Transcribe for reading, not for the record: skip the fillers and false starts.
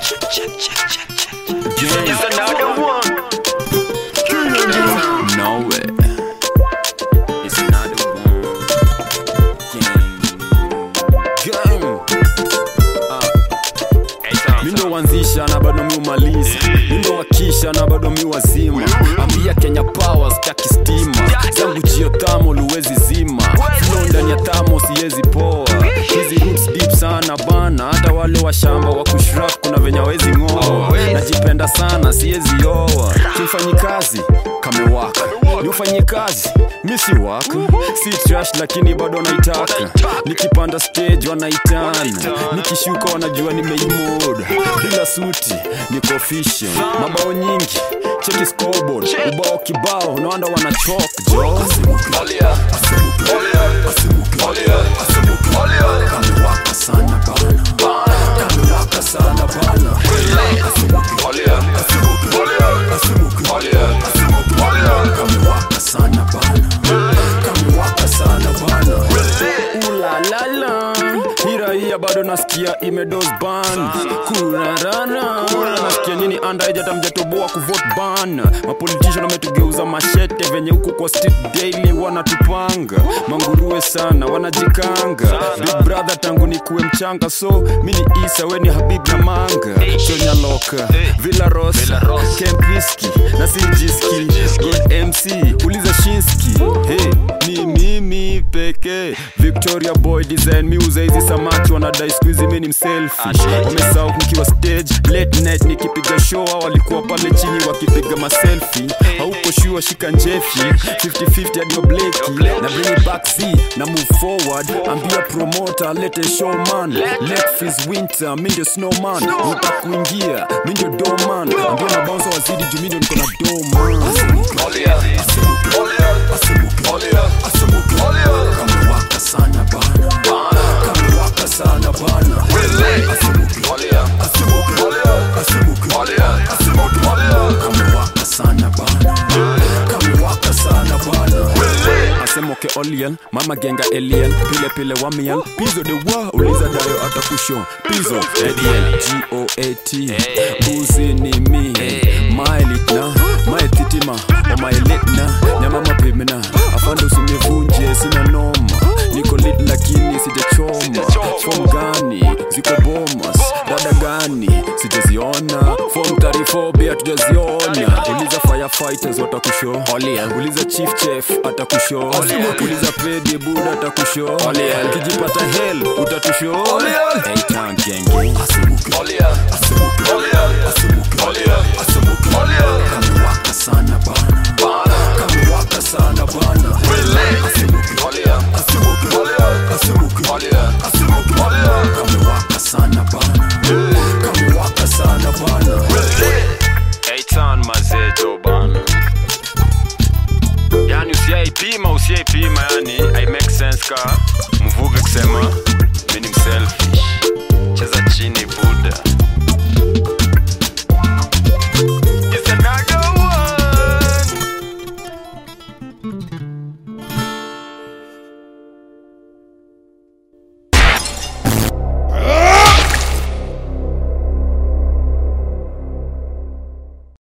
It's another one. No way. It's another one. Gang. Mindo wanzisha na bado miumaliza. Mindo wakisha na bado miwazima. Ambia Kenya Power staki stima. Zangu jio tamo luwezi zima. Flow ndani ya tamo siyezi poa. Hizi roots deep sana bana. Hata wale wa shamba wa kushrap kuna venya wezi ngoa. Najipenda sana siyezi oa. Kimfanyi kazi kamewaka. Niufanyi kazi misi waka. Si trash lakini bado naitaka. Nikipanda stage wanaitana. Nikishuka wanajua nimeimoda. Bila suti niko official. Mabao nyingi cheki scoreboard. Ubao kibao naanda wanachok jo. Kamewaka sana bana. Kamewaka sana bana. Kamewaka sana bana. Kamewaka sana bana. Ulalala. Hiraia bado nasikia imedoz ban. Kurarana. Nasikia nini anda ejata mjatoboa kuvote ban. Mapolitician wametugeuza mashete venye huku kwa street daily wanatupanga. Manguruwe sana wanajikanga. Big brother tangu nikuwe mchanga. So mini Isa weni Habib na Manga. Chonya Loka Villa Rosa Camp Whiskey na Sijiski God MC uliza Shinski. Hey ni mimi peke Victoria Boy design miuza hizi samaki wanadai squeezy mini mselfie. Wamesahau nikiwa stage late night nikipiga show. Walikuwa pale chini wakipiga maselfie. Hauko sure shika njefi 50-50 hadi Blakey. Na bring it back Z na move forward. Ambia promoter lete showman. Let freeze winter mindio snowman. Uta kuingia mindio doman. Ambia mabounce wazidi jumindo niko na doman. Kamewaka sana bana. Kamewaka sana bana. Kamewaka sana bana. Kamewaka sana bana. Asemoke Oliel, mama genga Eliel. Pile pile wamiel, pizo de wa. Uliza dayo atakusho, pizo Ediel, G-O-A-T. Buzi ni mi, maelitna. Maetitima, o maelitna. Nyama mapimina, afando usinivunje, sina noma. Niko lit lakini sijachoma. Form gani, ziko bomas. Dada gani, sijaziona. Form tarifobia tujaziona. Uliza firefighters watakusho. Uliza chief chef atakusho. Uliza pedi buda atakusho. Kijipata hell utatusho. Hey town gang gang.